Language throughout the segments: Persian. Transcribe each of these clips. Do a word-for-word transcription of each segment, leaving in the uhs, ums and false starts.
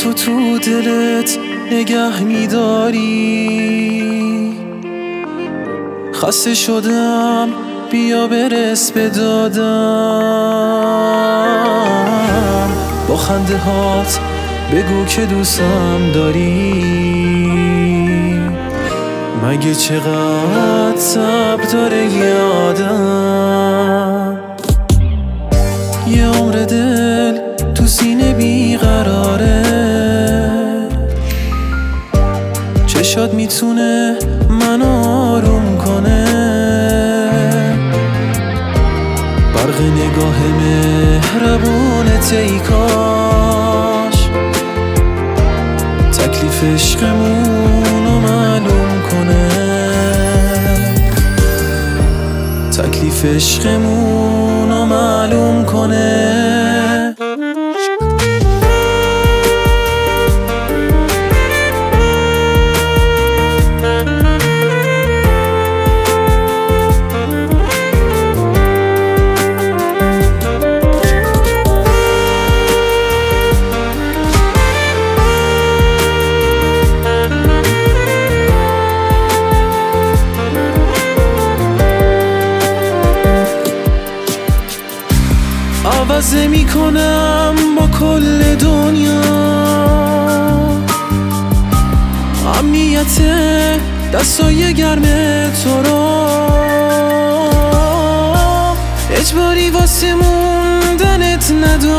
حرفاتو تو دلت نگه میداری. خسته شدم بیا برس به دادم. با خنده هات بگو که دوستم داری. مگه چقدر صبر داره یادم. یه عمر دل تو سینه بیقراره. چشات میتونه منو آروم کنه. برق نگاه مهربونت ای کاش تکلیف عشقمونو معلوم کنه. تکلیف عشقمونو معلوم کنه. عوضه میکنم با کل دنیا. امنیت دستای گرم تو را اجباری واسه موندنت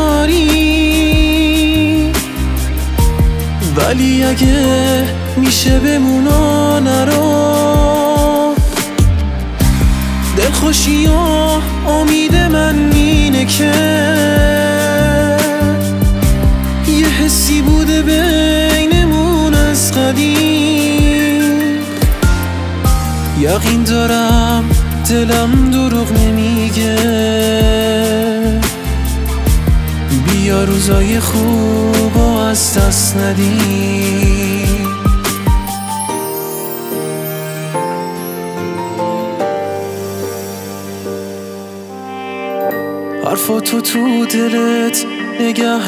نداری. ولی اگه میشه بمونا نرو. دلخوشی و امید من اینه که یه حسی بوده بینمون از قدیم. یقین دارم دلم دروغ نمیگه. بیا روزای خوب از دست ندیم. حرفاتو تو دلت نگه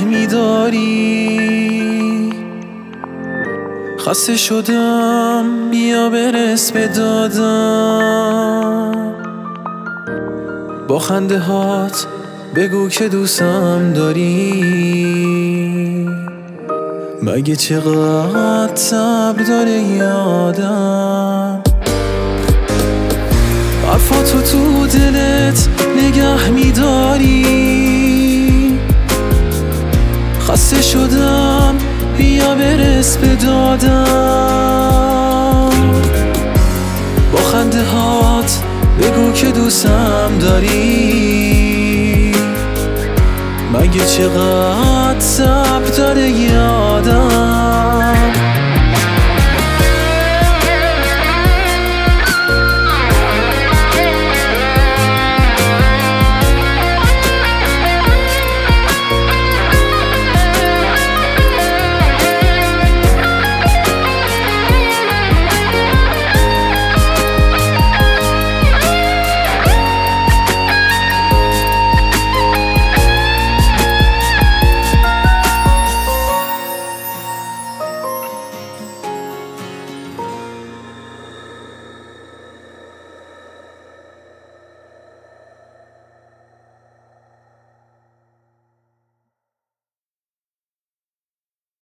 میداری. خسته شدم بیا برس به دادم. با خنده هات بگو که دوستم داری. مگه چقدر صبر داره یادم. حرفاتو تو دلت نگه میداری. خسته شدم بیا برس به دادم. با خنده هات بگو که دوستم داری. مگه چقدر صبر داره یادم.